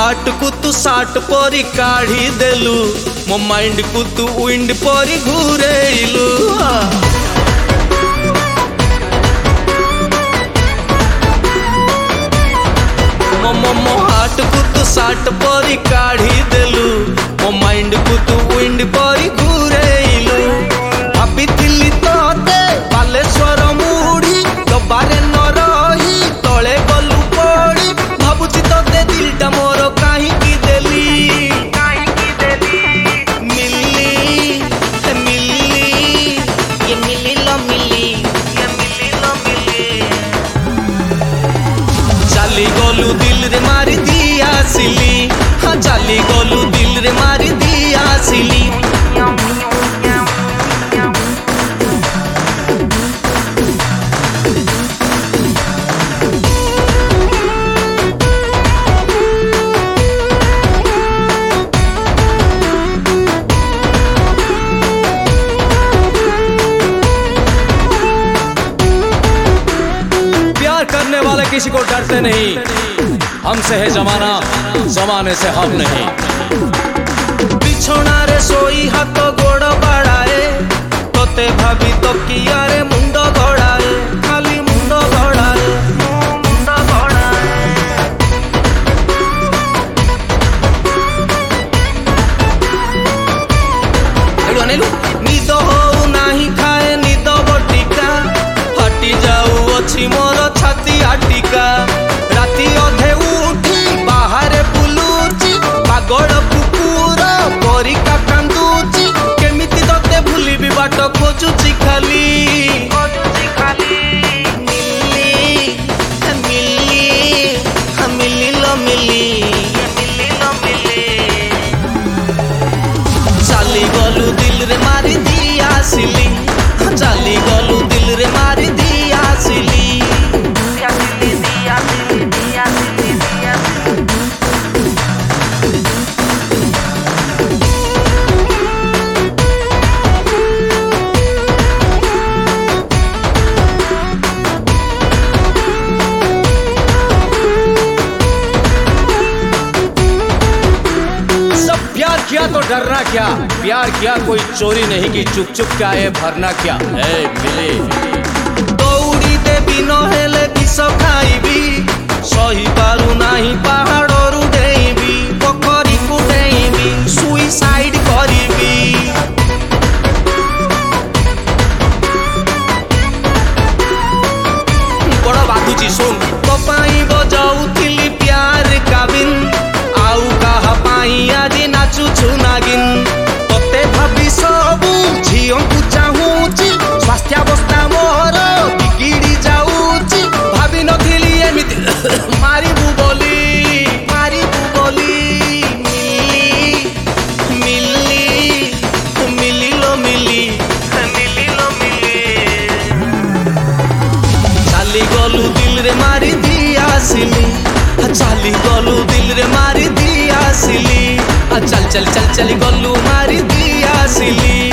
Heart को तू साट परी काढ़ी देलु, मो माइंड को तू विंड परी घूरेलु। मो हार्ट को तू साट परी काढ़ी देलु, मो माइंड को तू विंड परी घूरेलु। भाभी थिली तोते बालेश्वर मुड़ी डबारे न रही तले गलु पड़ी। भाबुची तोते दिलटा मोर काहींकी देली मिली मिली ये मिली लो मिली ये मिली लो मिली। चाली गलु दिल रे मारी दी आसिली, हाँ चाली गलु दिल रे मारी दी आसिली। करने वाले किसी को डरते नहीं, हमसे है जमाना, जमाने से हम नहीं। बिछोना रे सोई हाथ गोड़ बाड़ाए, तोते भाभी तो किया रे मुंड गड़ाए, खाली मुंड गड़ाए मुंड गड़ाए। निद हो नाही खाए निद बटिका, हटी जाऊ अच्छी मोर छाती आटिका। राती अधे उठी बाहर बुलुची, पागल कुकुर परिका कांदुची। केमिति तते भूलिबी बाट खोजुची खाली मिली मिली मिली लो मिली मिली लो मिली। चाली गलु दिल रे मारी दी आसिली, चाली गलु दिल रे मारी दी आसिली। प्यार किया तो डरना क्या, प्यार किया कोई चोरी नहीं की, चुप चुप क्या है भरना क्या है मिले। दौड़ी देवी नहेले विष खाइबी, सही पारू नाही पहाड़रू डेइबी, पोखरी को डेइबी, सुइसाइड करिबी। बड़ बाधुची सुन, तो पाई बजाउथिली प्यार का बिन, आउ कहा पाई आज नाचुछु नागिन। तोते भाभी सबू झियों को चाहूची, स्वास्थ्यावस्था मोर बिगिड़ी जाऊची। भाभी नथिली एमिति मारिबु बोली मिली मिली मिली लो मिली मिली लो मिली। चाली गलु दिल रे मारी दी आसिली, चाली गलु दिल रे मारी दी आसिली। चल चल चल चल गलु मारी दी आसिली।